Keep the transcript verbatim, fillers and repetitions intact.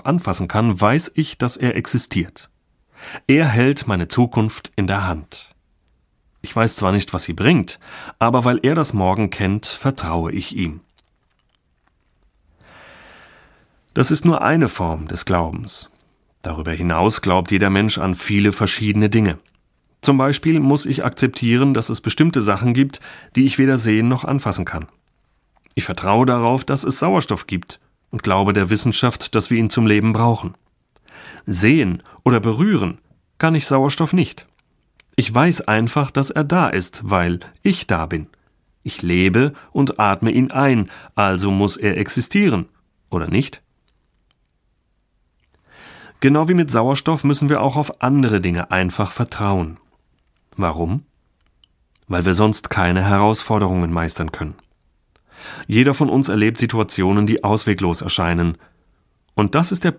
anfassen kann, weiß ich, dass er existiert. Er hält meine Zukunft in der Hand. Ich weiß zwar nicht, was sie bringt, aber weil er das Morgen kennt, vertraue ich ihm. Das ist nur eine Form des Glaubens. Darüber hinaus glaubt jeder Mensch an viele verschiedene Dinge. Zum Beispiel muss ich akzeptieren, dass es bestimmte Sachen gibt, die ich weder sehen noch anfassen kann. Ich vertraue darauf, dass es Sauerstoff gibt und glaube der Wissenschaft, dass wir ihn zum Leben brauchen. Sehen oder berühren kann ich Sauerstoff nicht. Ich weiß einfach, dass er da ist, weil ich da bin. Ich lebe und atme ihn ein, also muss er existieren, oder nicht? Genau wie mit Sauerstoff müssen wir auch auf andere Dinge einfach vertrauen. Warum? Weil wir sonst keine Herausforderungen meistern können. Jeder von uns erlebt Situationen, die ausweglos erscheinen. Und das ist der